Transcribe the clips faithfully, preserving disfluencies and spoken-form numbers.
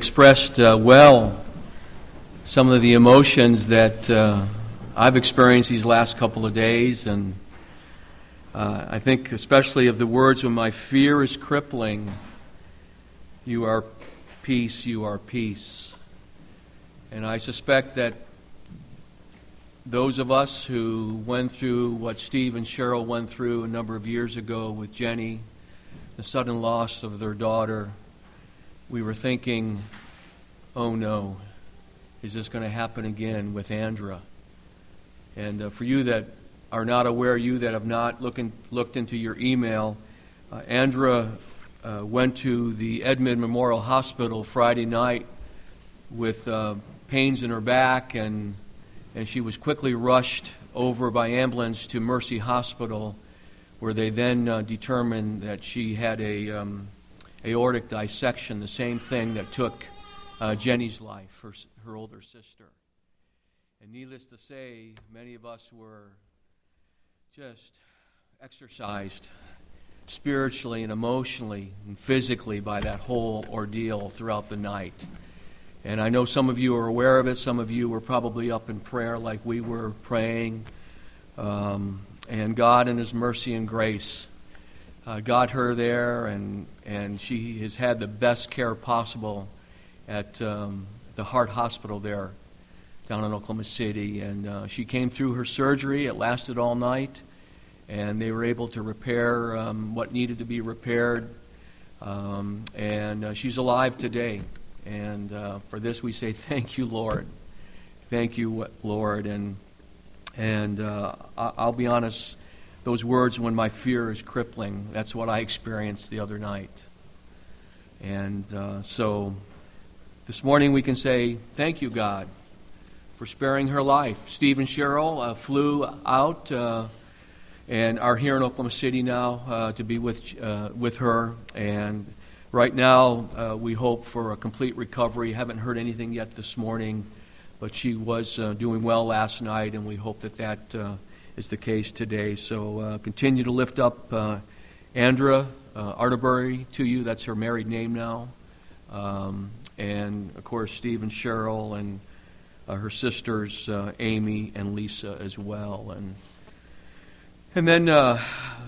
expressed uh, well some of the emotions that uh, I've experienced these last couple of days, and uh, I think especially of the words, when my fear is crippling, you are peace, you are peace. And I suspect that those of us who went through what Steve and Cheryl went through a number of years ago with Jenny, the sudden loss of their daughter, we were thinking, oh no, is this going to happen again with Andra? And uh, for you that are not aware, you that have not looking, looked into your email, uh, Andra uh, went to the Edmond Memorial Hospital Friday night with uh, pains in her back, and and she was quickly rushed over by ambulance to Mercy Hospital, where they then uh, determined that she had a um, aortic dissection, the same thing that took uh, Jenny's life, her, her older sister. And needless to say, many of us were just exercised spiritually and emotionally and physically by that whole ordeal throughout the night. And I know some of you are aware of it. Some of you were probably up in prayer like we were praying. Um, and God in His mercy and grace uh, got her there, and, and she has had the best care possible at um, the Heart Hospital there down in Oklahoma City. And uh, she came through her surgery. It lasted all night, and they were able to repair um, what needed to be repaired. Um, and uh, she's alive today. And uh, for this we say, thank you, Lord. Thank you, Lord. And and uh, I'll be honest, those words, when my fear is crippling, that's what I experienced the other night. And uh, so this morning we can say, thank you, God, for sparing her life. Steve and Cheryl uh, flew out uh, and are here in Oklahoma City now uh, to be with uh, with her. And right now, uh, we hope for a complete recovery. Haven't heard anything yet this morning, but she was uh, doing well last night, and we hope that that uh, is the case today. So uh, continue to lift up uh, Andra uh, Arterbury to you. That's her married name now. Um, and, of course, Steve and Cheryl, and uh, her sisters, uh, Amy and Lisa as well. And, and then uh,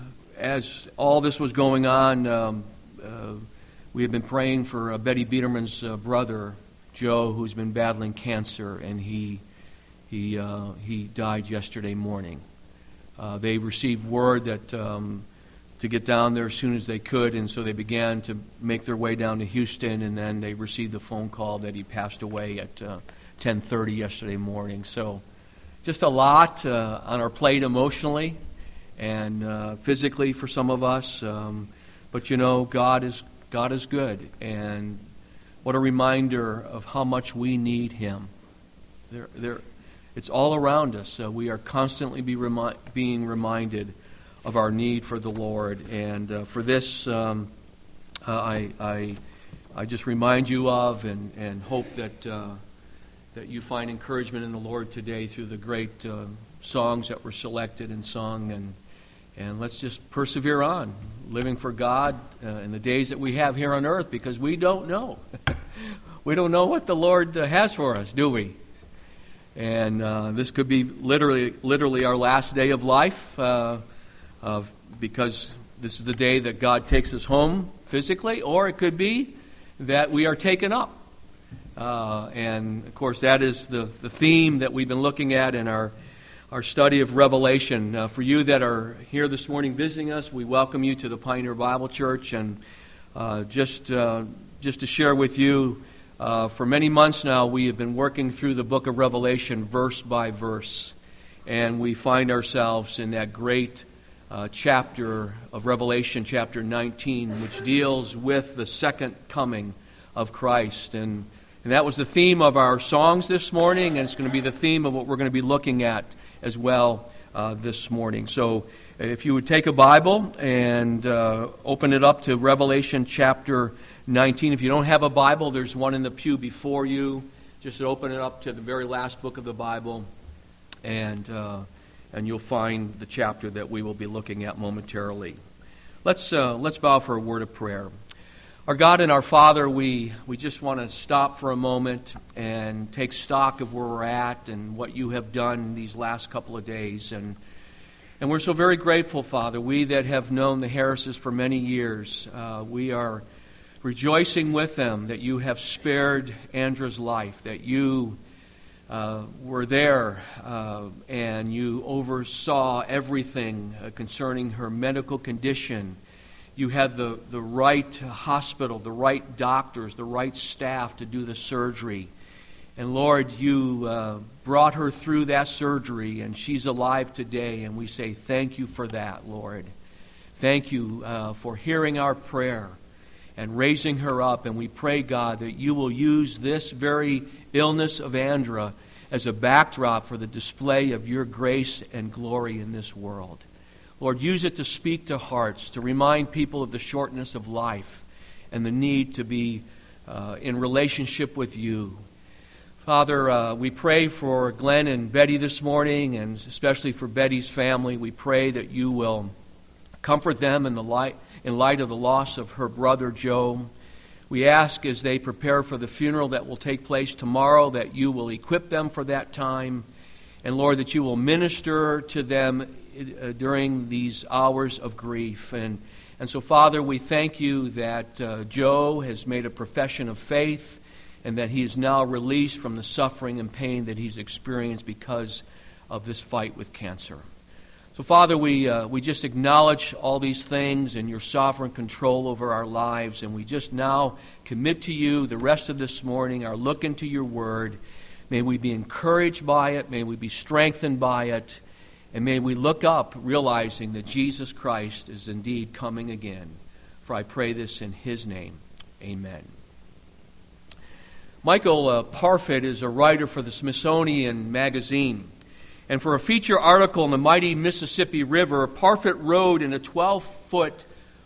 as all this was going on, um, uh, we have been praying for uh, Betty Biederman's uh, brother, Joe, who's been battling cancer, and he he uh, he died yesterday morning. Uh, they received word that um, to get down there as soon as they could, and so they began to make their way down to Houston, and then they received the phone call that he passed away at uh, ten thirty yesterday morning. So just a lot uh, on our plate emotionally and uh, physically for some of us. Um, but, you know, God is God is good, and what a reminder of how much we need Him. There, there, it's all around us. Uh, we are constantly be remi- being reminded of our need for the Lord, and uh, for this, um, uh, I, I, I just remind you of, and, and hope that uh, that you find encouragement in the Lord today through the great uh, songs that were selected and sung, and and let's just persevere on, living for God uh, in the days that we have here on earth, because we don't know. We don't know what the Lord uh, has for us, do we? And uh, this could be literally literally our last day of life, uh, of, because this is the day that God takes us home physically, or it could be that we are taken up. Uh, and, of course, that is the, the theme that we've been looking at in our Our study of Revelation. Uh, for you that are here this morning visiting us, we welcome you to the Pioneer Bible Church. And uh, just uh, just to share with you, uh, for many months now, we have been working through the book of Revelation verse by verse. And we find ourselves in that great uh, chapter of Revelation, chapter nineteen, which deals with the second coming of Christ. And, and that was the theme of our songs this morning, and it's going to be the theme of what we're going to be looking at as well uh, this morning. So if you would take a Bible and uh, open it up to Revelation chapter nineteen. If you don't have a Bible, there's one in the pew before you. Just open it up to the very last book of the Bible, and uh, and you'll find the chapter that we will be looking at momentarily. Let's uh, let's bow for a word of prayer. Our God and our Father, we, we just want to stop for a moment and take stock of where we're at and what you have done these last couple of days. And and we're so very grateful, Father. We that have known the Harrises for many years, uh, we are rejoicing with them that you have spared Andra's life, that you uh, were there uh, and you oversaw everything uh, concerning her medical condition. You had the, the right hospital, the right doctors, the right staff to do the surgery. And Lord, you uh, brought her through that surgery, and she's alive today, and we say thank you for that, Lord. Thank you uh, for hearing our prayer and raising her up, and we pray, God, that you will use this very illness of Andra as a backdrop for the display of your grace and glory in this world. Lord, use it to speak to hearts, to remind people of the shortness of life and the need to be uh, in relationship with you. Father, uh, we pray for Glenn and Betty this morning, and especially for Betty's family. We pray that you will comfort them in the light, in light of the loss of her brother Joe. We ask as they prepare for the funeral that will take place tomorrow that you will equip them for that time. And Lord, that you will minister to them uh, during these hours of grief. And, and so, Father, we thank you that uh, Joe has made a profession of faith and that he is now released from the suffering and pain that he's experienced because of this fight with cancer. So, Father, we uh, we just acknowledge all these things and your sovereign control over our lives, and we just now commit to you the rest of this morning, our look into your word. May we be encouraged by it. May we be strengthened by it. And may we look up realizing that Jesus Christ is indeed coming again. For I pray this in his name. Amen. Michael uh, Parfit is a writer for the Smithsonian Magazine. And for a feature article on the mighty Mississippi River, Parfit rode in a twelve-foot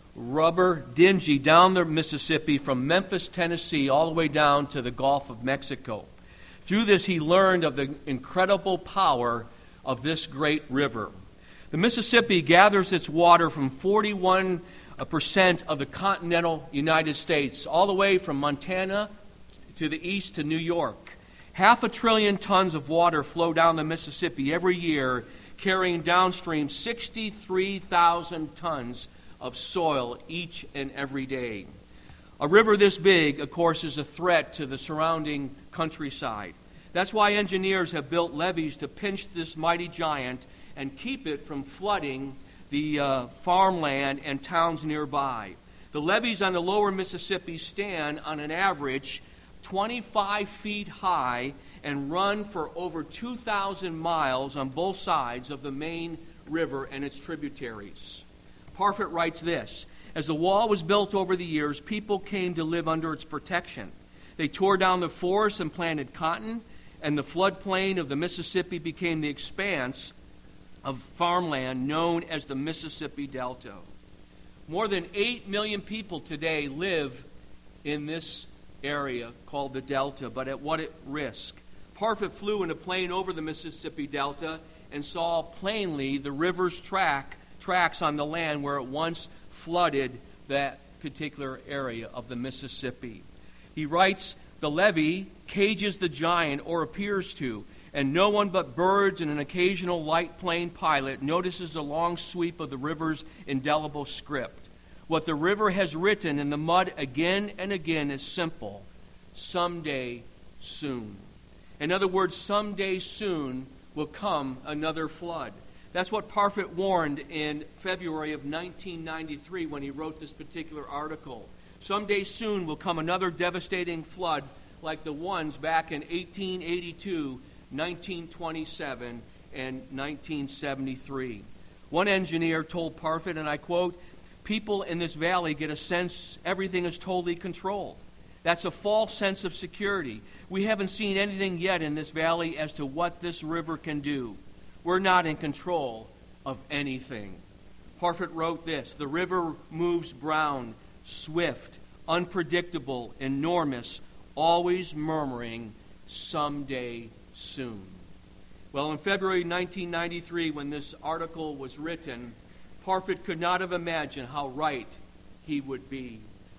rubber dinghy down the Mississippi from Memphis, Tennessee, all the way down to the Gulf of Mexico. Through this, he learned of the incredible power of this great river. The Mississippi gathers its water from forty-one percent of the continental United States, all the way from Montana to the east to New York. Half a trillion tons of water flow down the Mississippi every year, carrying downstream sixty-three thousand tons of soil each and every day. A river this big, of course, is a threat to the surrounding countryside. That's why engineers have built levees to pinch this mighty giant and keep it from flooding the uh, farmland and towns nearby. The levees on the lower Mississippi stand on an average twenty-five feet high and run for over two thousand miles on both sides of the main river and its tributaries. Parfit writes this: as the wall was built over the years, people came to live under its protection. They tore down the forests and planted cotton, and the floodplain of the Mississippi became the expanse of farmland known as the Mississippi Delta. More than eight million people today live in this area called the Delta, but at what risk? Parfit flew in a plane over the Mississippi Delta and saw plainly the river's track tracks on the land where it once flooded that particular area of the Mississippi. He writes, the levee cages the giant, or appears to, and no one but birds and an occasional light plane pilot notices the long sweep of the river's indelible script. What the river has written in the mud again and again is simple: someday soon. In other words, someday soon will come another flood. That's what Parfit warned in February of nineteen ninety-three when he wrote this particular article. Someday soon will come another devastating flood like the ones back in eighteen eighty-two, nineteen twenty-seven, and nineteen seventy-three. One engineer told Parfit, and I quote, "People in this valley get a sense everything is totally controlled. That's a false sense of security. We haven't seen anything yet in this valley as to what this river can do. We're not in control of anything." Parfit wrote this: the river moves brown, swift, unpredictable, enormous, always murmuring, someday soon. Well, in February nineteen ninety-three, when this article was written, Parfit could not have imagined how right he would be.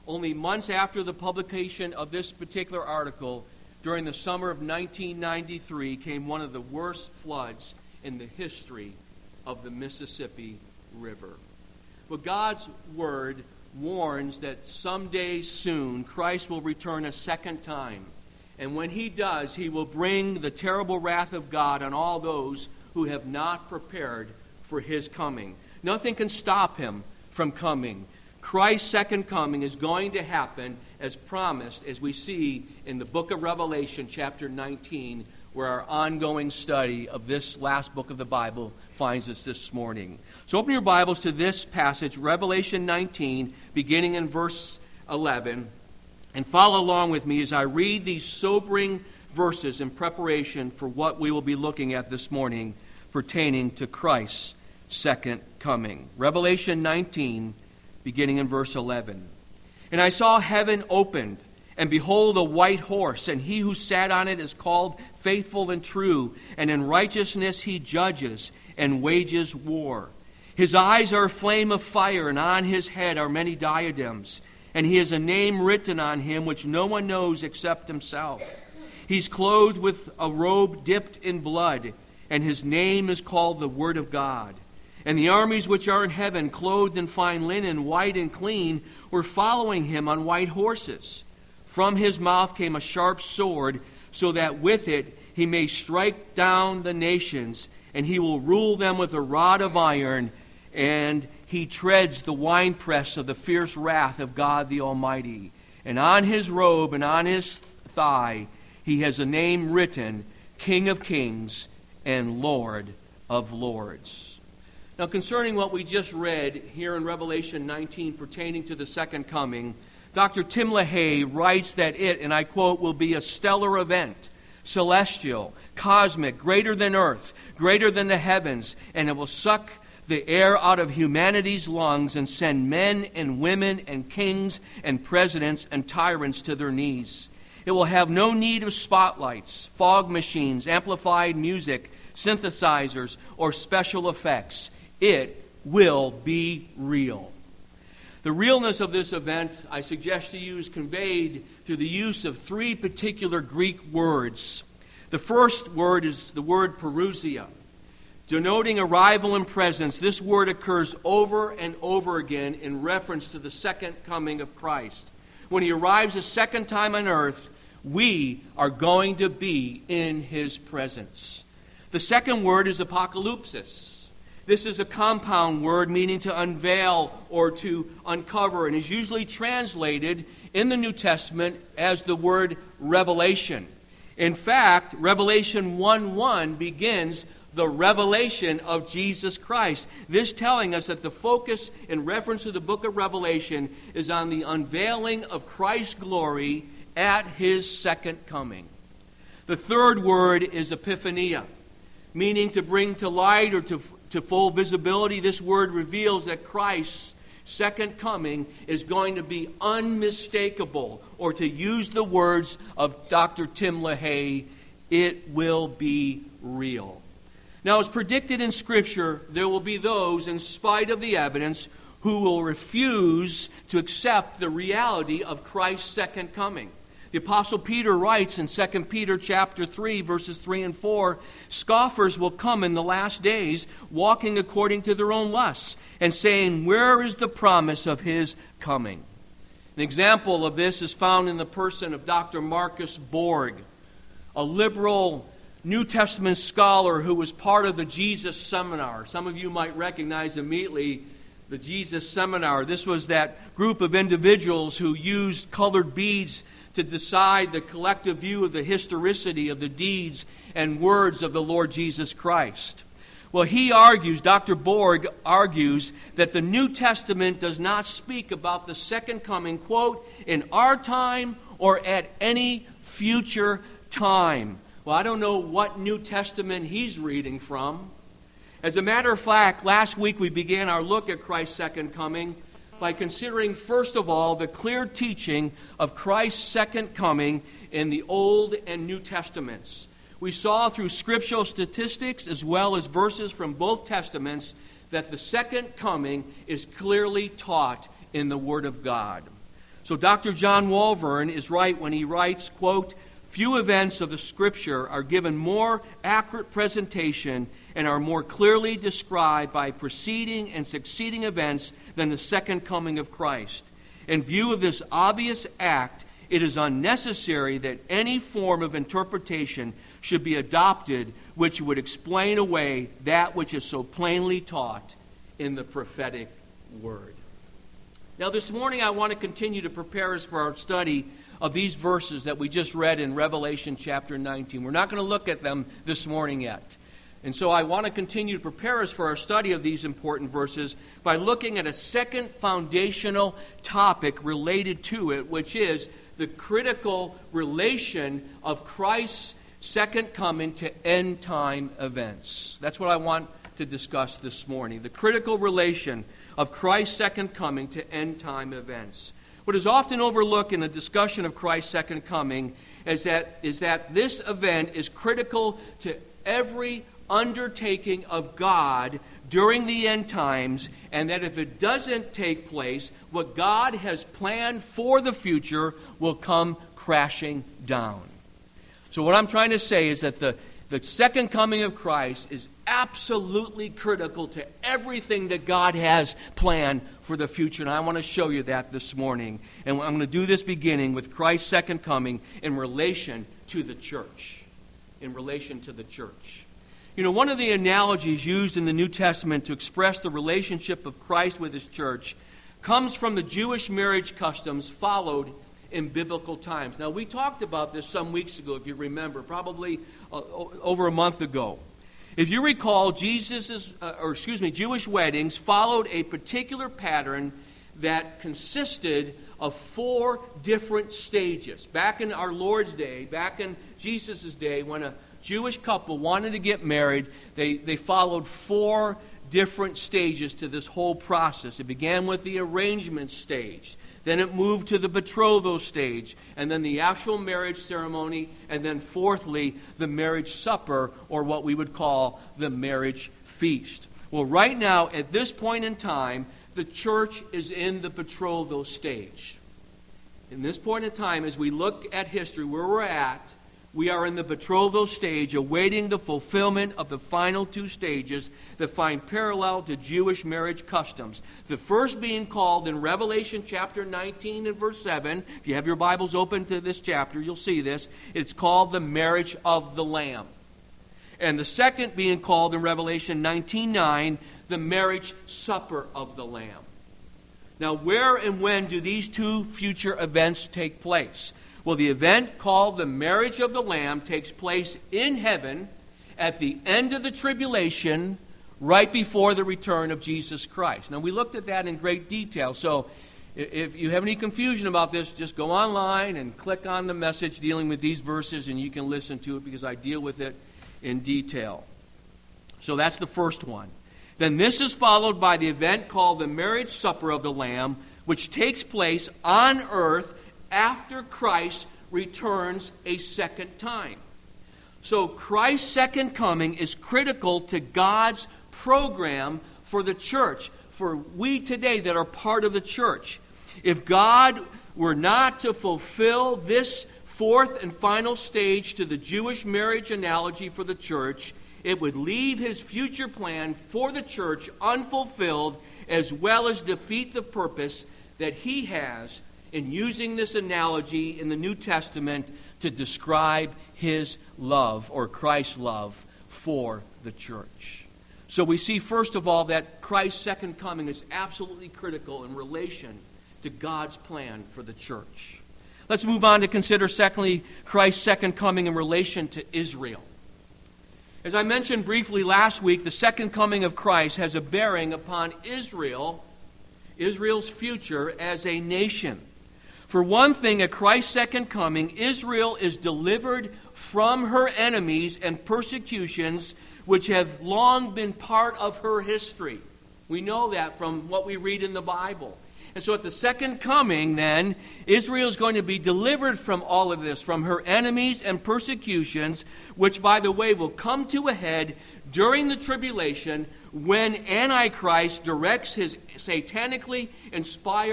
only months after the publication of this particular article, during the summer of nineteen ninety-three, came one of the worst floods in the history of the Mississippi River. But God's Word warns that someday soon Christ will return a second time. And when He does, He will bring the terrible wrath of God on all those who have not prepared for His coming. Nothing can stop Him from coming. Christ's second coming is going to happen as promised, as we see in the book of Revelation, chapter nineteen, where our ongoing study of this last book of the Bible finds us this morning. So open your Bibles to this passage, Revelation nineteen, beginning in verse eleven, and follow along with me as I read these sobering verses in preparation for what we will be looking at this morning pertaining to Christ's second coming. Revelation nineteen, beginning in verse eleven. And I saw heaven opened, and behold, a white horse, and he who sat on it is called Faithful and True, and in righteousness he judges and wages war. His eyes are a flame of fire, and on his head are many diadems, and he has a name written on him which no one knows except himself. He's clothed with a robe dipped in blood, and his name is called the Word of God. And the armies which are in heaven, clothed in fine linen, white and clean, were following him on white horses. From his mouth came a sharp sword, so that with it he may strike down the nations, and he will rule them with a rod of iron, and he treads the winepress of the fierce wrath of God the Almighty. And on his robe and on his thigh he has a name written, King of Kings and Lord of Lords. Now, concerning what we just read here in Revelation nineteen pertaining to the second coming, Doctor Tim LaHaye writes that it, and I quote, will be a stellar event, celestial, cosmic, greater than earth, greater than the heavens, and it will suck the air out of humanity's lungs and send men and women and kings and presidents and tyrants to their knees. It will have no need of spotlights, fog machines, amplified music, synthesizers, or special effects. It will be real. The realness of this event, I suggest to you, is conveyed through the use of three particular Greek words. The first word is the word parousia. Denoting arrival and presence, this word occurs over and over again in reference to the second coming of Christ. When He arrives a second time on earth, we are going to be in His presence. The second word is apocalypsis. This is a compound word meaning to unveil or to uncover, and is usually translated in the New Testament as the word revelation. In fact, Revelation one one begins the revelation of Jesus Christ. This telling us that the focus in reference to the book of Revelation is on the unveiling of Christ's glory at His second coming. The third word is epiphania, meaning to bring to light or to To full visibility. This word reveals that Christ's second coming is going to be unmistakable, or to use the words of Doctor Tim LaHaye, it will be real. Now, as predicted in Scripture, there will be those, in spite of the evidence, who will refuse to accept the reality of Christ's second coming. The Apostle Peter writes in Second Peter chapter three, verses three and four, scoffers will come in the last days, walking according to their own lusts, and saying, where is the promise of His coming? An example of this is found in the person of Doctor Marcus Borg, a liberal New Testament scholar who was part of the Jesus Seminar. Some of you might recognize immediately the Jesus Seminar. This was that group of individuals who used colored beads to decide the collective view of the historicity of the deeds and words of the Lord Jesus Christ. Well, he argues, Doctor Borg argues, that the New Testament does not speak about the second coming, quote, in our time or at any future time. Well, I don't know what New Testament he's reading from. As a matter of fact, last week we began our look at Christ's second coming by considering, first of all, the clear teaching of Christ's second coming in the Old and New Testaments. We saw through scriptural statistics as well as verses from both Testaments that the second coming is clearly taught in the Word of God. So Doctor John Walvoord is right when he writes, quote, "Few events of the Scripture are given more accurate presentation and are more clearly described by preceding and succeeding events than the second coming of Christ. In view of this obvious act, it is unnecessary that any form of interpretation should be adopted which would explain away that which is so plainly taught in the prophetic word." Now this morning I want to continue to prepare us for our study of these verses that we just read in Revelation chapter nineteen. We're not going to look at them this morning yet. And so I want to continue to prepare us for our study of these important verses by looking at a second foundational topic related to it, which is the critical relation of Christ's second coming to end time events. That's what I want to discuss this morning. The critical relation of Christ's second coming to end time events. What is often overlooked in a discussion of Christ's second coming is that, is that this event is critical to every undertaking of God during the end times, and that if it doesn't take place, what God has planned for the future will come crashing down. So what I'm trying to say is that the, the second coming of Christ is absolutely critical to everything that God has planned for the future. And I want to show you that this morning. And I'm going to do this beginning with Christ's second coming in relation to the church. In relation to the church. You know, one of the analogies used in the New Testament to express the relationship of Christ with His church comes from the Jewish marriage customs followed in biblical times. Now, we talked about this some weeks ago, if you remember, probably uh, over a month ago. If you recall, Jesus's, uh, or excuse me, Jewish weddings followed a particular pattern that consisted of four different stages. Back in our Lord's day, back in Jesus' day, when a Jewish couple wanted to get married, they, they followed four different stages to this whole process. It began with the arrangement stage. Then it moved to the betrothal stage, and then the actual marriage ceremony, and then fourthly, the marriage supper, or what we would call the marriage feast. Well, right now, at this point in time, the church is in the betrothal stage. In this point in time, as we look at history, where we're at, we are in the betrothal stage, awaiting the fulfillment of the final two stages that find parallel to Jewish marriage customs. The first being called in Revelation chapter nineteen and verse seven. If you have your Bibles open to this chapter, you'll see this. It's called the marriage of the Lamb. And the second being called in Revelation nineteen nine, the marriage supper of the Lamb. Now, where and when do these two future events take place? Well, the event called the marriage of the Lamb takes place in heaven at the end of the tribulation, right before the return of Jesus Christ. Now, we looked at that in great detail. So, if you have any confusion about this, just go online and click on the message dealing with these verses, and you can listen to it because I deal with it in detail. So, that's the first one. Then this is followed by the event called the marriage supper of the Lamb, which takes place on earth after Christ returns a second time. So Christ's second coming is critical to God's program for the church, for we today that are part of the church. If God were not to fulfill this fourth and final stage to the Jewish marriage analogy for the church, it would leave His future plan for the church unfulfilled, as well as defeat the purpose that He has in using this analogy in the New Testament to describe His love, or Christ's love, for the church. So we see, first of all, that Christ's second coming is absolutely critical in relation to God's plan for the church. Let's move on to consider, secondly, Christ's second coming in relation to Israel. As I mentioned briefly last week, the second coming of Christ has a bearing upon Israel, Israel's future as a nation. For one thing, at Christ's second coming, Israel is delivered from her enemies and persecutions which have long been part of her history. We know that from what we read in the Bible. And so at the second coming, then, Israel is going to be delivered from all of this, from her enemies and persecutions, which, by the way, will come to a head during the tribulation when Antichrist directs his satanically inspired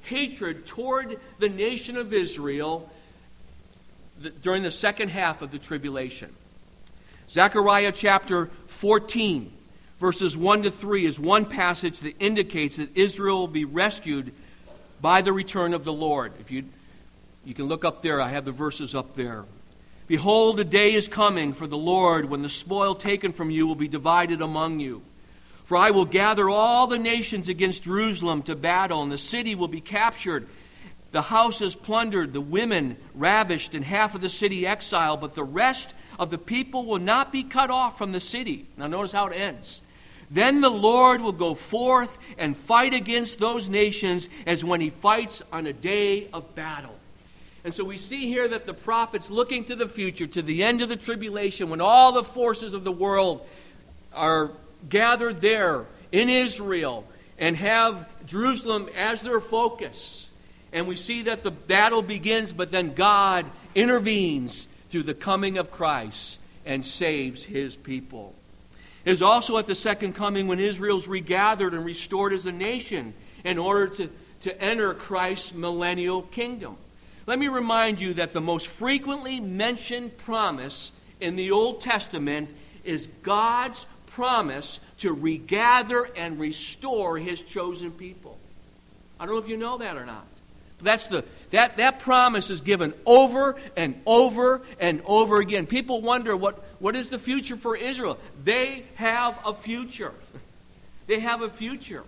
hatred toward the nation of Israel during the second half of the tribulation. Zechariah chapter fourteen, verses one to three is one passage that indicates that Israel will be rescued by the return of the Lord. If you you can look up there, I have the verses up there. Behold, a day is coming for the Lord when the spoil taken from you will be divided among you. For I will gather all the nations against Jerusalem to battle, and the city will be captured, the houses plundered, the women ravished, and half of the city exiled, but the rest of the people will not be cut off from the city. Now notice how it ends. Then the Lord will go forth and fight against those nations as when he fights on a day of battle. And so we see here that the prophet's looking to the future, to the end of the tribulation, when all the forces of the world are gathered there in Israel and have Jerusalem as their focus. And we see that the battle begins, but then God intervenes through the coming of Christ and saves his people. It is also at the second coming when Israel is regathered and restored as a nation in order to, to enter Christ's millennial kingdom. Let me remind you that the most frequently mentioned promise in the Old Testament is God's promise to regather and restore his chosen people. I don't know if you know that or not. That's the that that promise is given over and over and over again. People wonder what, what is the future for Israel? They have a future. They have a future.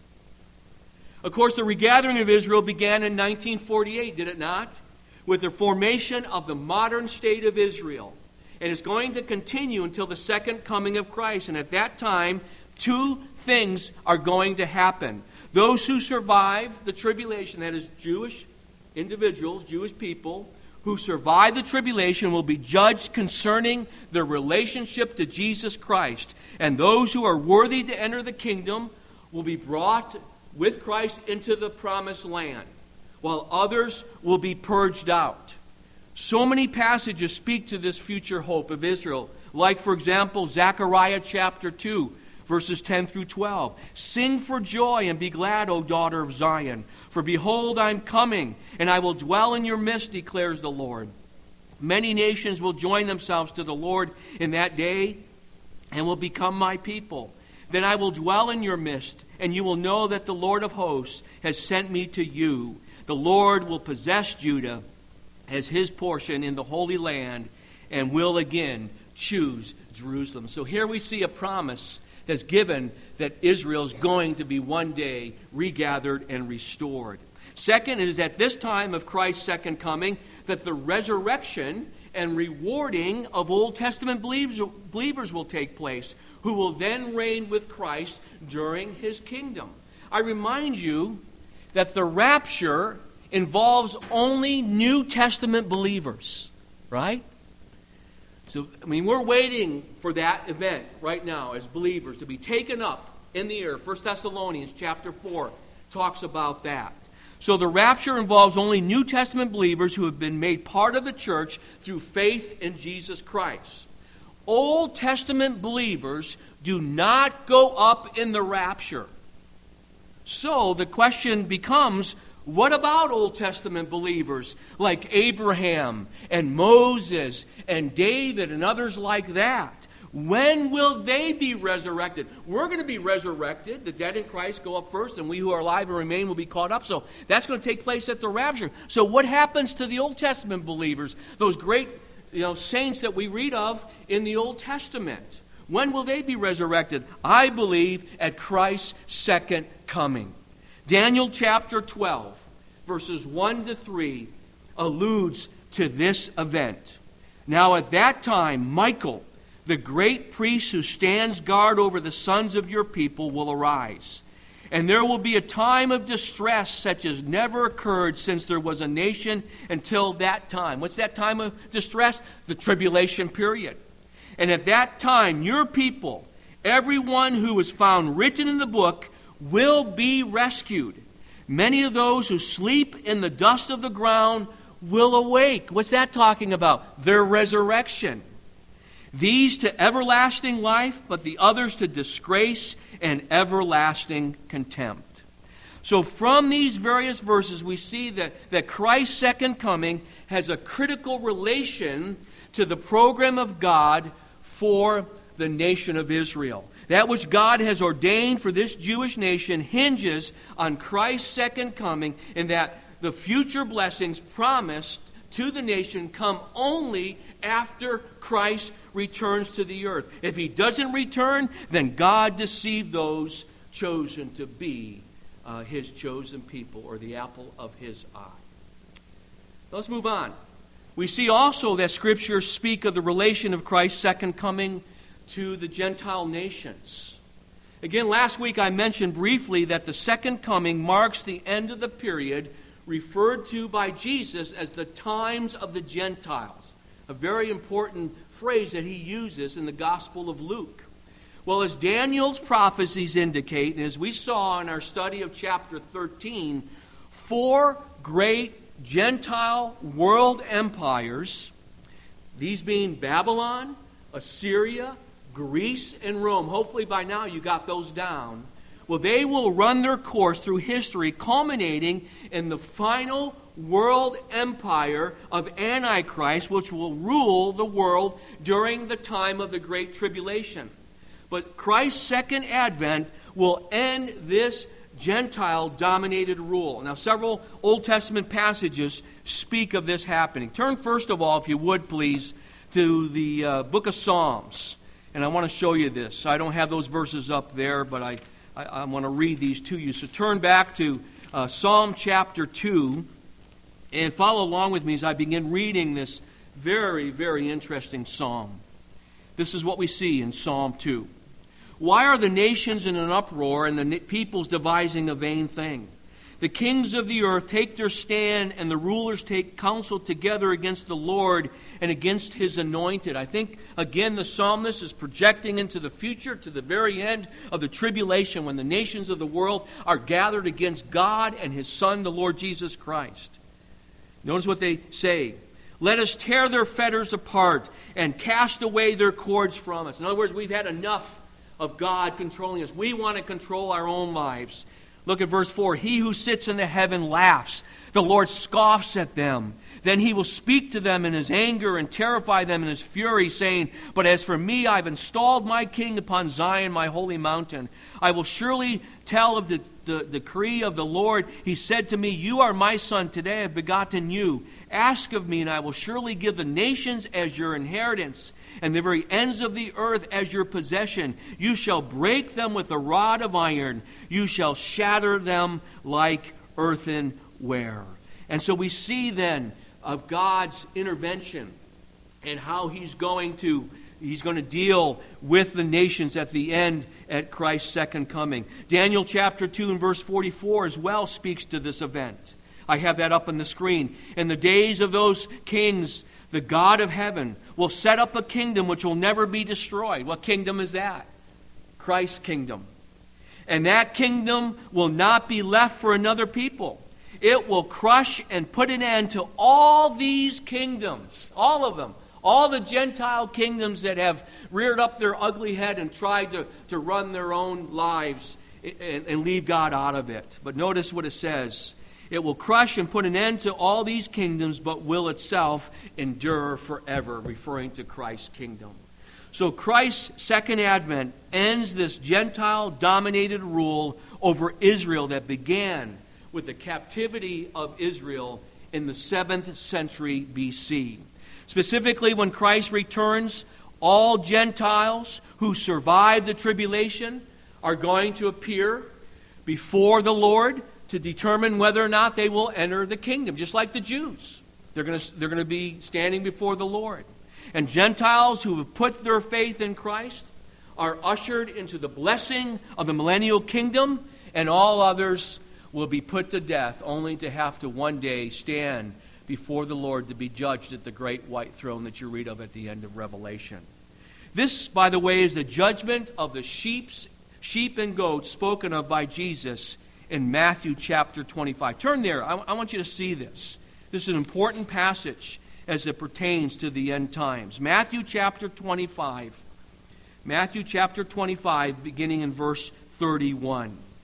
Of course, the regathering of Israel began in nineteen forty-eight, did it not? With the formation of the modern state of Israel. And it's going to continue until the second coming of Christ. And at that time, two things are going to happen. Those who survive the tribulation, that is Jewish individuals, Jewish people, who survive the tribulation will be judged concerning their relationship to Jesus Christ. And those who are worthy to enter the kingdom will be brought with Christ into the promised land, while others will be purged out. So many passages speak to this future hope of Israel, like, for example, Zechariah chapter two, verses ten through twelve. Sing for joy and be glad, O daughter of Zion, for behold, I am coming, and I will dwell in your midst, declares the Lord. Many nations will join themselves to the Lord in that day and will become my people. Then I will dwell in your midst, and you will know that the Lord of hosts has sent me to you. The Lord will possess Judah as his portion in the Holy Land and will again choose Jerusalem. So here we see a promise that's given that Israel is going to be one day regathered and restored. Second, it is at this time of Christ's second coming that the resurrection and rewarding of Old Testament believers will take place, who will then reign with Christ during his kingdom. I remind you that the rapture involves only New Testament believers, right? So, I mean, we're waiting for that event right now as believers to be taken up in the air. First Thessalonians chapter four talks about that. So the rapture involves only New Testament believers who have been made part of the church through faith in Jesus Christ. Old Testament believers do not go up in the rapture. So the question becomes, what about Old Testament believers like Abraham and Moses and David and others like that? When will they be resurrected? We're going to be resurrected. The dead in Christ go up first, and we who are alive and remain will be caught up. So that's going to take place at the rapture. So what happens to the Old Testament believers, those great you know, saints that we read of in the Old Testament? When will they be resurrected? I believe at Christ's second coming. Daniel chapter twelve, verses one to three, alludes to this event. Now at that time, Michael, the great priest who stands guard over the sons of your people, will arise. And there will be a time of distress such as never occurred since there was a nation until that time. What's that time of distress? The tribulation period. And at that time, your people, everyone who is found written in the book, will be rescued. Many of those who sleep in the dust of the ground will awake. What's that talking about? Their resurrection. These to everlasting life, but the others to disgrace and everlasting contempt. So from these various verses, we see that, that Christ's second coming has a critical relation to the program of God for the nation of Israel. That which God has ordained for this Jewish nation hinges on Christ's second coming, and that the future blessings promised to the nation come only after Christ returns to the earth. If he doesn't return, then God deceived those chosen to be uh, his chosen people, or the apple of his eye. Let's move on. We see also that Scriptures speak of the relation of Christ's second coming to the Gentile nations. Again, last week I mentioned briefly that the second coming marks the end of the period referred to by Jesus as the times of the Gentiles. A very important phrase that he uses in the Gospel of Luke. Well, as Daniel's prophecies indicate, and as we saw in our study of chapter thirteen, four great Gentile world empires, these being Babylon, Assyria, Greece, and Rome. Hopefully by now you got those down. Well, they will run their course through history, culminating in the final world empire of Antichrist, which will rule the world during the time of the Great Tribulation. But Christ's second advent will end this Gentile-dominated rule. Now, several Old Testament passages speak of this happening. Turn first of all, if you would please, to the uh, book of Psalms. And I want to show you this. I don't have those verses up there, but I, I, I want to read these to you. So turn back to uh, Psalm chapter two and follow along with me as I begin reading this very, very interesting psalm. This is what we see in Psalm two. Why are the nations in an uproar and the peoples devising a vain thing? The kings of the earth take their stand, and the rulers take counsel together against the Lord and against his anointed. I think, again, the psalmist is projecting into the future, to the very end of the tribulation, when the nations of the world are gathered against God and his Son, the Lord Jesus Christ. Notice what they say. Let us tear their fetters apart and cast away their cords from us. In other words, we've had enough of God controlling us. We want to control our own lives. Look at verse four. He who sits in the heaven laughs. The Lord scoffs at them. Then he will speak to them in his anger and terrify them in his fury, saying, But as for me, I've installed my king upon Zion, my holy mountain. I will surely tell of the, the decree of the Lord. He said to me, You are my son. Today I have begotten you. Ask of me, and I will surely give the nations as your inheritance, and the very ends of the earth as your possession. You shall break them with a rod of iron. You shall shatter them like earthenware. And so we see then of God's intervention and how he's going to he's going to deal with the nations at the end at Christ's second coming. Daniel chapter two and verse forty-four as well speaks to this event. I have that up on the screen. In the days of those kings, the God of heaven will set up a kingdom which will never be destroyed. What kingdom is that? Christ's kingdom. And that kingdom will not be left for another people. It will crush and put an end to all these kingdoms, all of them, all the Gentile kingdoms that have reared up their ugly head and tried to, to run their own lives and, and leave God out of it. But notice what it says. It will crush and put an end to all these kingdoms, but will itself endure forever, referring to Christ's kingdom. So Christ's second advent ends this Gentile-dominated rule over Israel that began with the captivity of Israel in the seventh century B C. Specifically, when Christ returns, all Gentiles who survive the tribulation are going to appear before the Lord to determine whether or not they will enter the kingdom, just like the Jews. They're going to, they're going to be standing before the Lord. And Gentiles who have put their faith in Christ are ushered into the blessing of the millennial kingdom, and all others will be put to death, only to have to one day stand before the Lord to be judged at the great white throne that you read of at the end of Revelation. This, by the way, is the judgment of the sheep's, sheep and goats spoken of by Jesus in Matthew chapter twenty-five. Turn there. I, I want you to see this. This is an important passage as it pertains to the end times. Matthew chapter twenty-five. Matthew chapter twenty-five, beginning in verse thirty-one.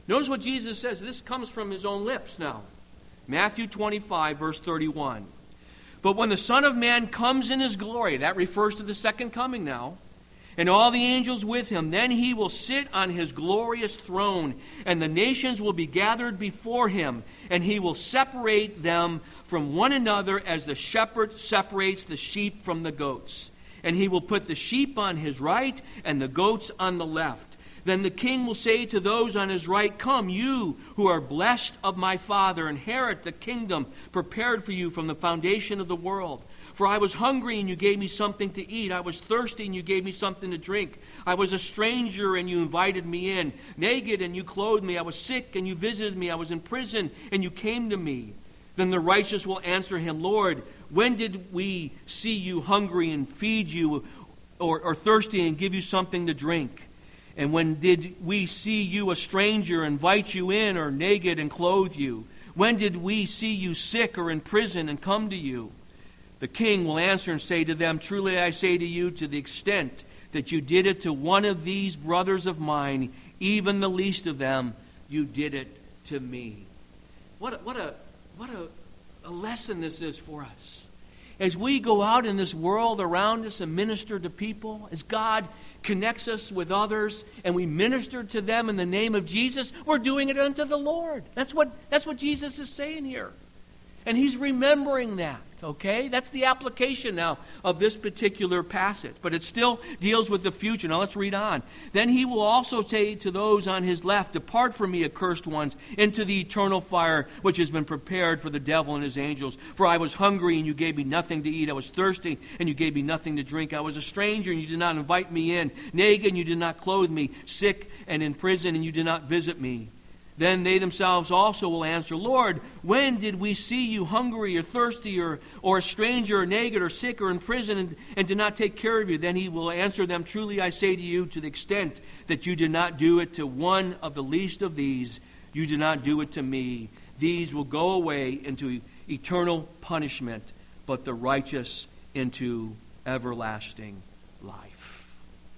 Notice what Jesus says. This comes from his own lips now. Matthew twenty-five, verse thirty-one. But when the Son of Man comes in his glory, that refers to the second coming now, and all the angels with him, then he will sit on his glorious throne, and the nations will be gathered before him, and he will separate them from one another as the shepherd separates the sheep from the goats. And he will put the sheep on his right and the goats on the left. Then the king will say to those on his right, Come, you who are blessed of my Father, inherit the kingdom prepared for you from the foundation of the world. For I was hungry, and you gave me something to eat. I was thirsty, and you gave me something to drink. I was a stranger, and you invited me in. Naked, and you clothed me. I was sick, and you visited me. I was in prison, and you came to me. Then the righteous will answer him, Lord, when did we see you hungry and feed you, or, or thirsty and give you something to drink? And when did we see you a stranger, invite you in, or naked and clothe you? When did we see you sick or in prison and come to you? The king will answer and say to them, Truly I say to you, to the extent that you did it to one of these brothers of mine, even the least of them, you did it to me. What a, what a, what a, a lesson this is for us. As we go out in this world around us and minister to people, as God connects us with others and we minister to them in the name of Jesus, we're doing it unto the Lord. That's what, that's what Jesus is saying here. And he's remembering that, okay? That's the application now of this particular passage. But it still deals with the future. Now let's read on. Then he will also say to those on his left, Depart from me, accursed ones, into the eternal fire which has been prepared for the devil and his angels. For I was hungry, and you gave me nothing to eat. I was thirsty, and you gave me nothing to drink. I was a stranger, and you did not invite me in. Naked, and you did not clothe me. Sick and in prison, and you did not visit me. Then they themselves also will answer, Lord, when did we see you hungry or thirsty or, or a stranger or naked or sick or in prison and, and did not take care of you? Then he will answer them, Truly I say to you, to the extent that you did not do it to one of the least of these, you did not do it to me. These will go away into eternal punishment, but the righteous into everlasting life.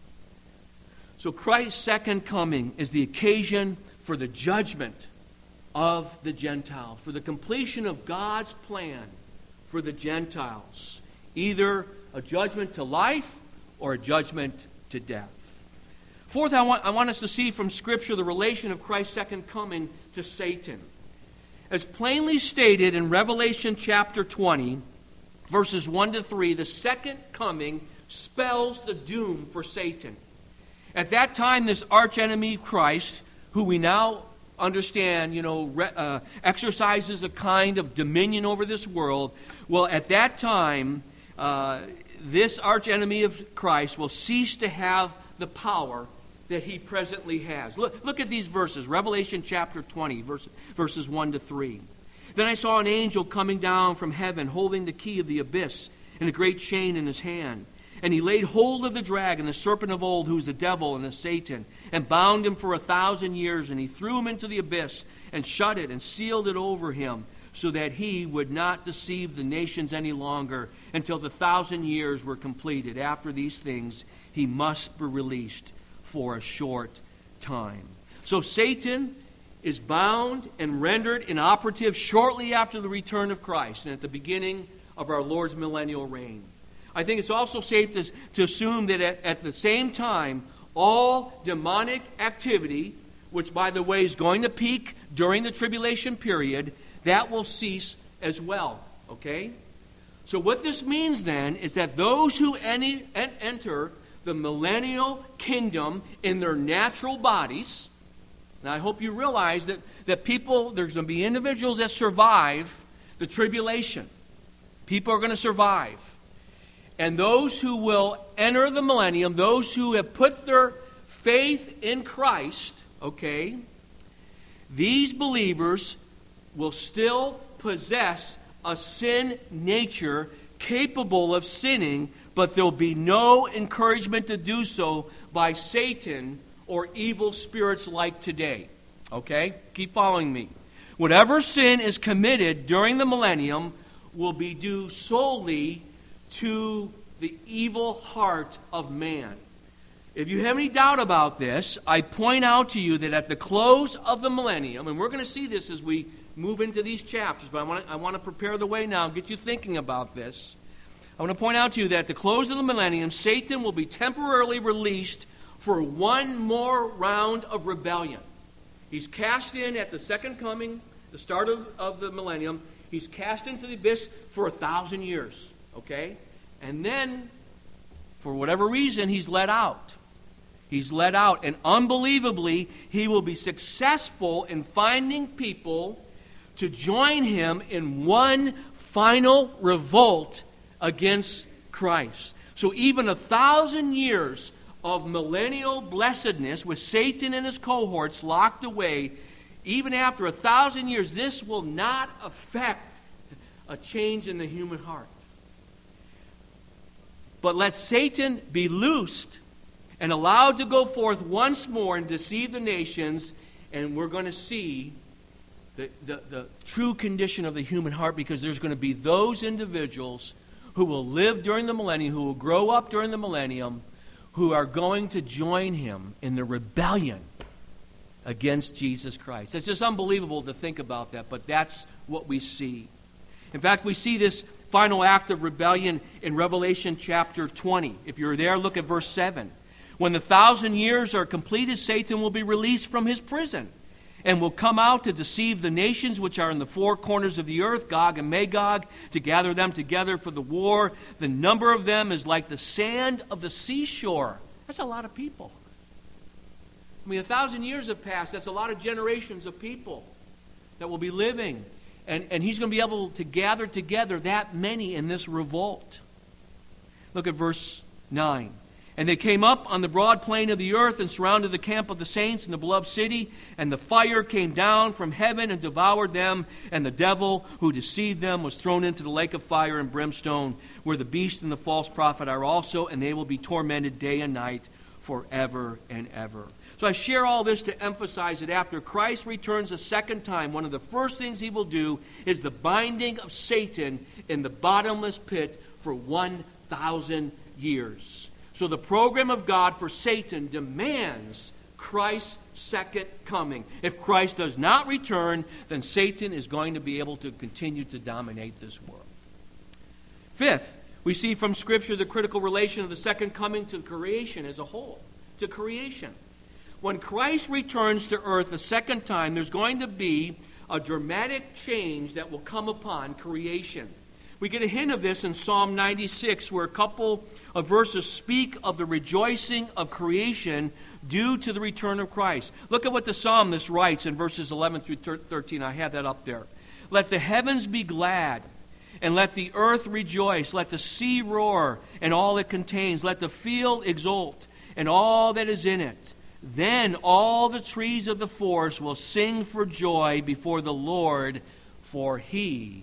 So Christ's second coming is the occasion for the judgment of the Gentiles, for the completion of God's plan for the Gentiles, either a judgment to life or a judgment to death. Fourth, I want, I want us to see from Scripture the relation of Christ's second coming to Satan. As plainly stated in Revelation chapter twenty, verses one to three, the second coming spells the doom for Satan. At that time, this archenemy Christ, who we now understand, you know, re, uh, exercises a kind of dominion over this world. Well, at that time, uh, this archenemy of Christ will cease to have the power that he presently has. Look, look at these verses. Revelation chapter twenty, verse, verses one to three. Then I saw an angel coming down from heaven, holding the key of the abyss and a great chain in his hand. And he laid hold of the dragon, the serpent of old, who is the devil and the Satan, and bound him for a thousand years. And he threw him into the abyss and shut it and sealed it over him, so that he would not deceive the nations any longer until the thousand years were completed. After these things, he must be released for a short time. So Satan is bound and rendered inoperative shortly after the return of Christ and at the beginning of our Lord's millennial reign. I think it's also safe to, to assume that at, at the same time, all demonic activity, which, by the way, is going to peak during the tribulation period, that will cease as well. Okay? So what this means then is that those who any, en- enter the millennial kingdom in their natural bodies, now I hope you realize that, that people, there's going to be individuals that survive the tribulation. People are going to survive. And those who will enter the millennium, those who have put their faith in Christ, okay, these believers will still possess a sin nature capable of sinning, but there'll be no encouragement to do so by Satan or evil spirits like today. Okay? Keep following me. Whatever sin is committed during the millennium will be due solely to the evil heart of man. if you have any doubt about this, I point out to you that at the close of the millennium, and we're going to see this as we move into these chapters, but I want to, I want to prepare the way now, get you thinking about this. I want to point out to you that at the close of the millennium, Satan will be temporarily released for one more round of rebellion. He's cast in at the second coming, the start of, of the millennium. He's cast into the abyss for a thousand years, okay? And then, for whatever reason, he's let out. He's let out. And unbelievably, he will be successful in finding people to join him in one final revolt against Christ. So even a thousand years of millennial blessedness with Satan and his cohorts locked away, even after a thousand years, this will not affect a change in the human heart. But let Satan be loosed and allowed to go forth once more and deceive the nations, and we're going to see the, the, the true condition of the human heart, because there's going to be those individuals who will live during the millennium, who will grow up during the millennium, who are going to join him in the rebellion against Jesus Christ. It's just unbelievable to think about that, but that's what we see. In fact, we see this final act of rebellion in Revelation chapter twenty. If you're there, look at verse seven. When the thousand years are completed, Satan will be released from his prison and will come out to deceive the nations which are in the four corners of the earth, Gog and Magog, to gather them together for the war. The number of them is like the sand of the seashore. That's a lot of people. I mean, a thousand years have passed. That's a lot of generations of people that will be living. And, and he's going to be able to gather together that many in this revolt. Look at verse nine. And they came up on the broad plain of the earth and surrounded the camp of the saints in the beloved city. And the fire came down from heaven and devoured them. And the devil who deceived them was thrown into the lake of fire and brimstone, where the beast and the false prophet are also. And they will be tormented day and night forever and ever. So I share all this to emphasize that after Christ returns a second time, one of the first things he will do is the binding of Satan in the bottomless pit for one thousand years. So the program of God for Satan demands Christ's second coming. If Christ does not return, then Satan is going to be able to continue to dominate this world. Fifth, we see from Scripture the critical relation of the second coming to creation as a whole, to creation. When Christ returns to earth a second time, there's going to be a dramatic change that will come upon creation. We get a hint of this in Psalm ninety-six, where a couple of verses speak of the rejoicing of creation due to the return of Christ. Look at what the psalmist writes in verses eleven through thirteen. I have that up there. Let the heavens be glad, and let the earth rejoice. Let the sea roar, and all it contains. Let the field exult, and all that is in it. Then all the trees of the forest will sing for joy before the Lord, for he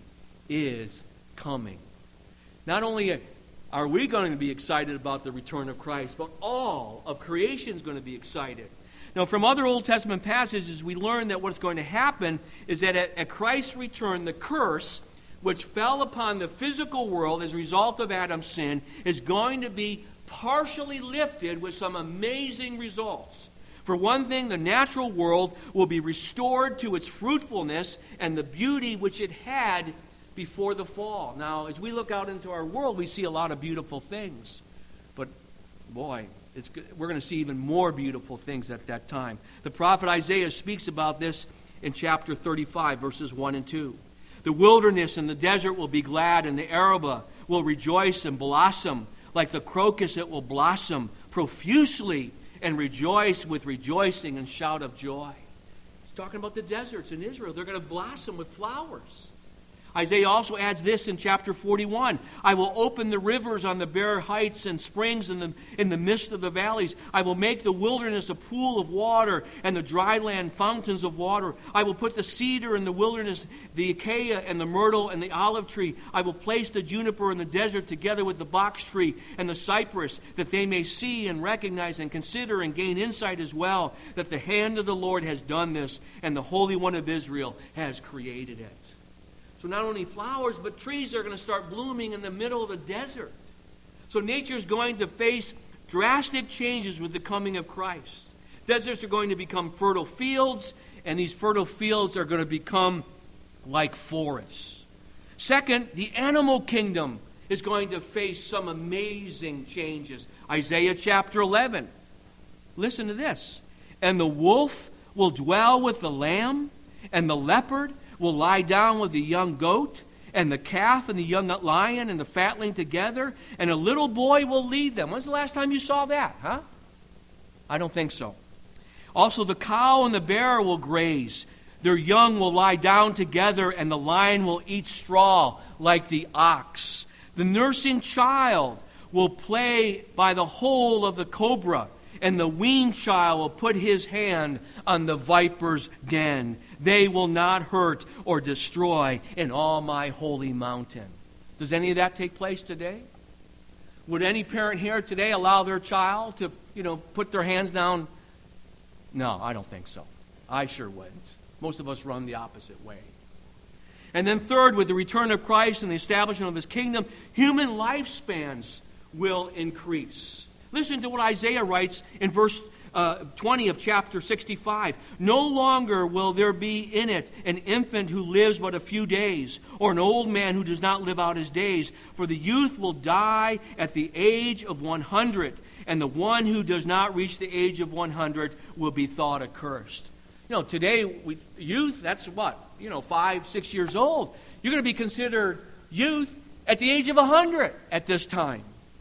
is coming. Not only are we going to be excited about the return of Christ, but all of creation is going to be excited. Now, from other Old Testament passages, we learn that what's going to happen is that at, at Christ's return, the curse which fell upon the physical world as a result of Adam's sin is going to be partially lifted with some amazing results. For one thing, the natural world will be restored to its fruitfulness and the beauty which it had before the fall. Now, as we look out into our world, we see a lot of beautiful things. But, boy, it's, we're going to see even more beautiful things at that time. The prophet Isaiah speaks about this in chapter thirty-five, verses one and two. The wilderness and the desert will be glad, and the Arabah will rejoice and blossom. Like the crocus, it will blossom profusely and rejoice with rejoicing and shout of joy. He's talking about the deserts in Israel. They're going to blossom with flowers. Isaiah also adds this in chapter forty-one. I will open the rivers on the bare heights and springs in the, in the midst of the valleys. I will make the wilderness a pool of water and the dry land fountains of water. I will put the cedar in the wilderness, the acacia and the myrtle and the olive tree. I will place the juniper in the desert together with the box tree and the cypress, that they may see and recognize and consider and gain insight as well, that the hand of the Lord has done this and the Holy One of Israel has created it. So not only flowers, but trees are going to start blooming in the middle of the desert. So nature is going to face drastic changes with the coming of Christ. Deserts are going to become fertile fields, and these fertile fields are going to become like forests. Second, the animal kingdom is going to face some amazing changes. Isaiah chapter eleven. Listen to this. And the wolf will dwell with the lamb, and the leopard will lie down with the young goat, and the calf and the young lion and the fatling together, and a little boy will lead them. When's the last time you saw that, huh? I don't think so. Also, the cow and the bear will graze. Their young will lie down together, and the lion will eat straw like the ox. The nursing child will play by the hole of the cobra, and the weaned child will put his hand on the viper's den. They will not hurt or destroy in all my holy mountain. Does any of that take place today? Would any parent here today allow their child to, you know, put their hands down? No, I don't think so. I sure wouldn't. Most of us run the opposite way. And then third, with the return of Christ and the establishment of His kingdom, human lifespans will increase. Listen to what Isaiah writes in verse uh, twenty of chapter sixty-five. No longer will there be in it an infant who lives but a few days, or an old man who does not live out his days. For the youth will die at the age of one hundred, and the one who does not reach the age of one hundred will be thought accursed. You know, today, we, youth, that's what? You know, five, six years old. You're going to be considered youth at the age of one hundred at this time.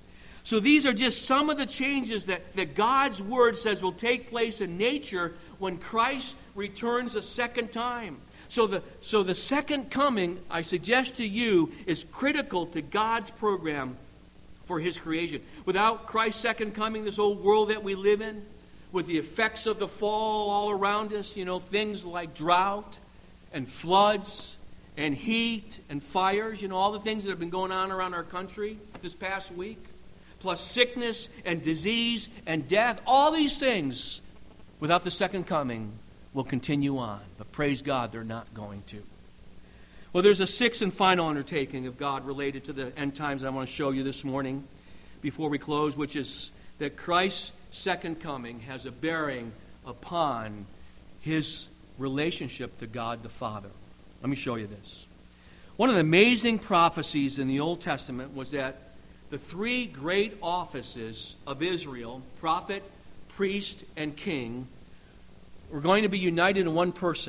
So these are just some of the changes that, that God's Word says will take place in nature when Christ returns a second time. So the, so the second coming, I suggest to you, is critical to God's program for His creation. Without Christ's second coming, this old world that we live in, with the effects of the fall all around us, you know, things like drought and floods and heat and fires, you know, all the things that have been going on around our country this past week, plus sickness and disease and death, all these things, without the second coming, will continue on. But praise God, they're not going to. Well, there's a sixth and final undertaking of God related to the end times I want to show you this morning before we close, which is that Christ's second coming has a bearing upon His relationship to God the Father. Let me show you this. One of the amazing prophecies in the Old Testament was that the three great offices of Israel, prophet, priest, and king, were going to be united in one person,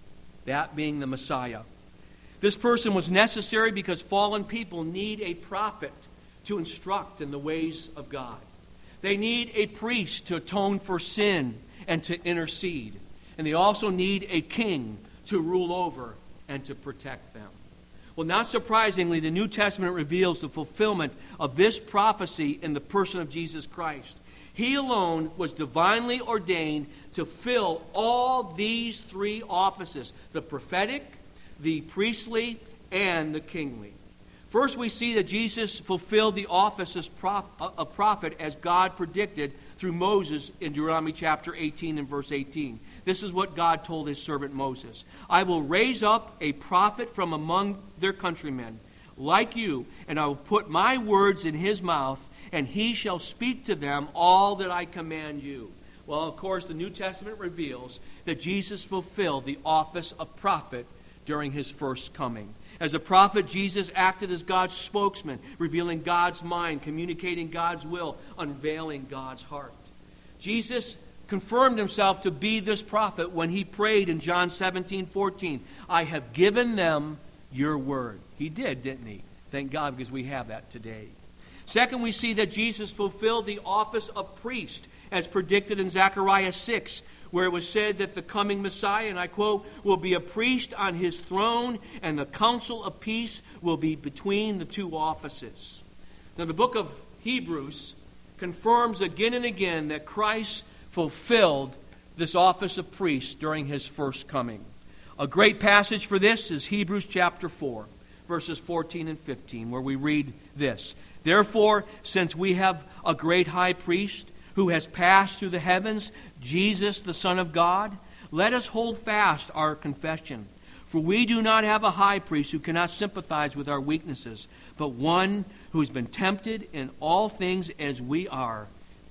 that being the Messiah. This person was necessary because fallen people need a prophet to instruct in the ways of God. They need a priest to atone for sin and to intercede. And they also need a king to rule over and to protect them. Well, not surprisingly, the New Testament reveals the fulfillment of this prophecy in the person of Jesus Christ. He alone was divinely ordained to fill all these three offices: the prophetic, the priestly, and the kingly. First, we see that Jesus fulfilled the office as prof- of prophet as God predicted through Moses in Deuteronomy chapter eighteen and verse eighteen. This is what God told His servant Moses. I will raise up a prophet from among their countrymen, like you, and I will put my words in his mouth, and he shall speak to them all that I command you. Well, of course, the New Testament reveals that Jesus fulfilled the office of prophet during His first coming. As a prophet, Jesus acted as God's spokesman, revealing God's mind, communicating God's will, unveiling God's heart. Jesus confirmed Himself to be this prophet when He prayed in John seventeen fourteen, I have given them your word. He did, didn't He? Thank God, because we have that today. Second, we see that Jesus fulfilled the office of priest, as predicted in Zechariah six, where it was said that the coming Messiah, and I quote, will be a priest on His throne, and the council of peace will be between the two offices. Now, the book of Hebrews confirms again and again that Christ fulfilled this office of priest during His first coming. A great passage for this is Hebrews chapter four, verses fourteen and fifteen, where we read this. Therefore, since we have a great high priest who has passed through the heavens, Jesus, the Son of God, let us hold fast our confession. For we do not have a high priest who cannot sympathize with our weaknesses, but one who has been tempted in all things as we are,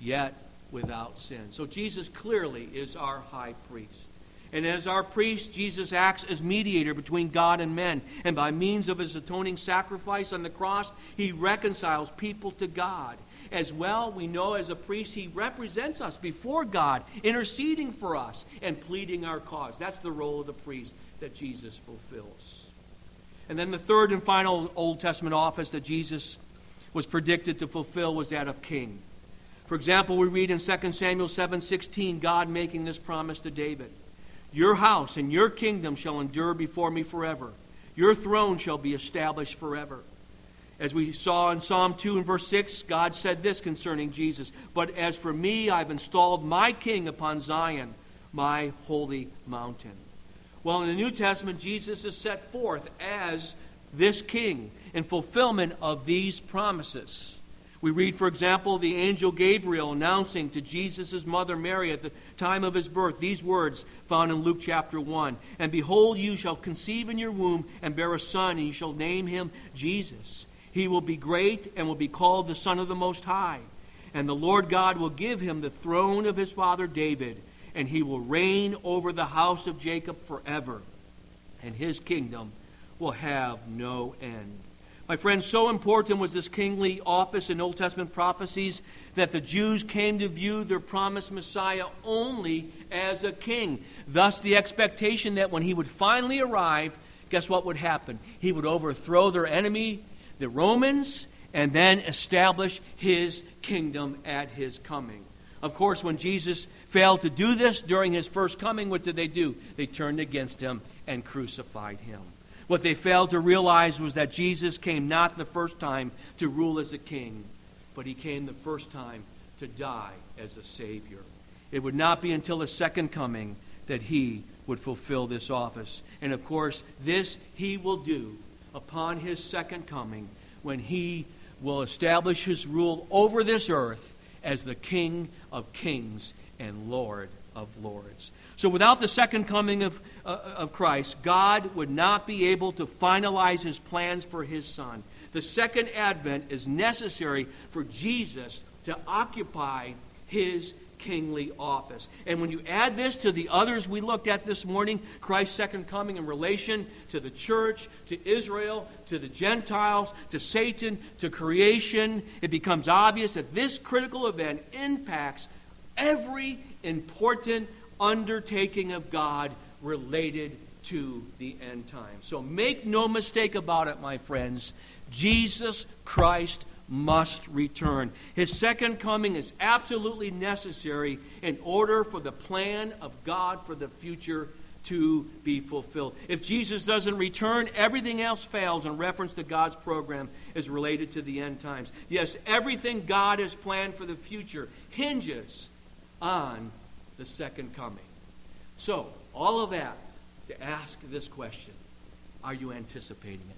yet without sin. So Jesus clearly is our high priest. And as our priest, Jesus acts as mediator between God and men. And by means of his atoning sacrifice on the cross, he reconciles people to God. As well, we know as a priest, he represents us before God, interceding for us and pleading our cause. That's the role of the priest that Jesus fulfills. And then the third and final Old Testament office that Jesus was predicted to fulfill was that of king. For example, we read in Second Samuel seven sixteen, God making this promise to David. Your house and your kingdom shall endure before me forever. Your throne shall be established forever. As we saw in Psalm two and verse six, God said this concerning Jesus. But as for me, I've installed my king upon Zion, my holy mountain. Well, in the New Testament, Jesus is set forth as this king in fulfillment of these promises. We read, for example, the angel Gabriel announcing to Jesus' mother Mary at the time of his birth these words found in Luke chapter one. And behold, you shall conceive in your womb and bear a son, and you shall name him Jesus. He will be great and will be called the Son of the Most High. And the Lord God will give him the throne of his father David, and he will reign over the house of Jacob forever, and his kingdom will have no end. My friends, so important was this kingly office in Old Testament prophecies that the Jews came to view their promised Messiah only as a king. Thus, the expectation that when he would finally arrive, guess what would happen? He would overthrow their enemy, the Romans, and then establish his kingdom at his coming. Of course, when Jesus failed to do this during his first coming, what did they do? They turned against him and crucified him. What they failed to realize was that Jesus came not the first time to rule as a king, but he came the first time to die as a Savior. It would not be until his second coming that he would fulfill this office. And of course, this he will do upon his second coming, when he will establish his rule over this earth as the King of kings and Lord of lords. So without the second coming of, uh, of Christ, God would not be able to finalize his plans for his Son. The second advent is necessary for Jesus to occupy his kingly office. And when you add this to the others we looked at this morning, Christ's second coming in relation to the church, to Israel, to the Gentiles, to Satan, to creation, it becomes obvious that this critical event impacts every important undertaking of God related to the end time. So make no mistake about it, my friends. Jesus Christ must return. His second coming is absolutely necessary in order for the plan of God for the future to be fulfilled. If Jesus doesn't return, everything else fails in reference to God's program is related to the end times. Yes, everything God has planned for the future hinges on the second coming. So, all of that to ask this question: are you anticipating it?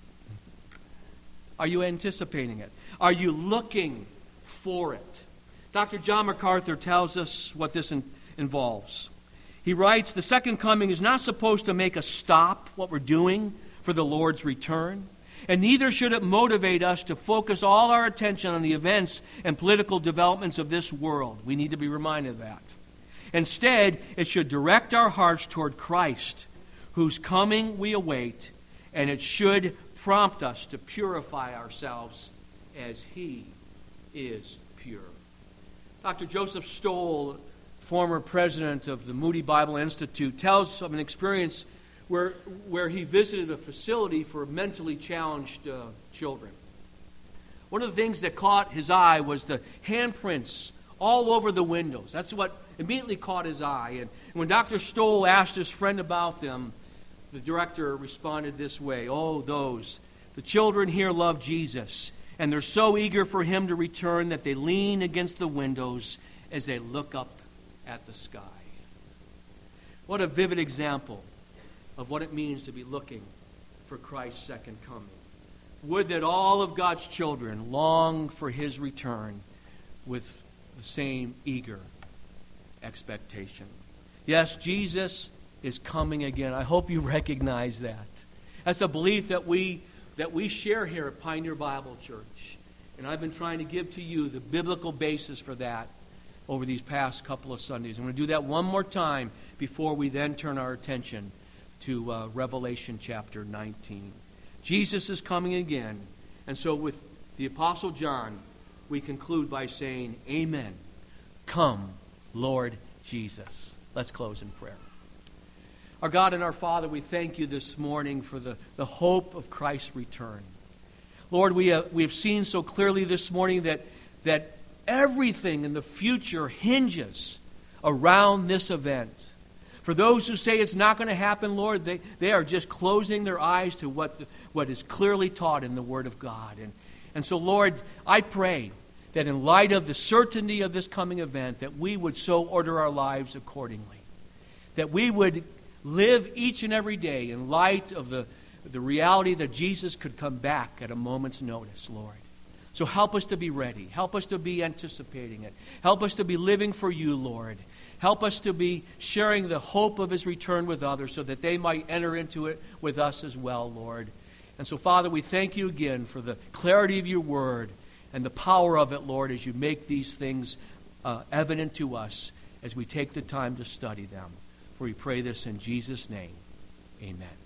Are you anticipating it? Are you looking for it? Doctor John MacArthur tells us what this in, involves. He writes, the second coming is not supposed to make us stop what we're doing for the Lord's return, and neither should it motivate us to focus all our attention on the events and political developments of this world. We need to be reminded of that. Instead, it should direct our hearts toward Christ, whose coming we await, and it should prompt us to purify ourselves as he is pure. Doctor Joseph Stoll, former president of the Moody Bible Institute, tells of an experience where, where he visited a facility for mentally challenged uh, children. One of the things that caught his eye was the handprints all over the windows. That's what immediately caught his eye. And when Doctor Stoll asked his friend about them, the director responded this way: oh, those. The children here love Jesus, and they're so eager for him to return that they lean against the windows as they look up at the sky. What a vivid example of what it means to be looking for Christ's second coming. Would that all of God's children long for his return with the same eager expectation. Yes, Jesus is coming again. I hope you recognize that. That's a belief that we that we share here at Pioneer Bible Church. And I've been trying to give to you the biblical basis for that over these past couple of Sundays. I'm going to do that one more time before we then turn our attention to uh, Revelation chapter nineteen. Jesus is coming again. And so with the Apostle John, we conclude by saying, Amen. Come, Lord Jesus. Let's close in prayer. Our God and our Father, we thank you this morning for the, the hope of Christ's return. Lord, we have, we have seen so clearly this morning that, that everything in the future hinges around this event. For those who say it's not going to happen, Lord, they, they are just closing their eyes to what, the, what is clearly taught in the Word of God. And, and so, Lord, I pray that in light of the certainty of this coming event, that we would so order our lives accordingly. That we would live each and every day in light of the, the reality that Jesus could come back at a moment's notice, Lord. So help us to be ready. Help us to be anticipating it. Help us to be living for you, Lord. Help us to be sharing the hope of his return with others so that they might enter into it with us as well, Lord. And so, Father, we thank you again for the clarity of your word and the power of it, Lord, as you make these things uh, evident to us as we take the time to study them. For we pray this in Jesus' name. Amen.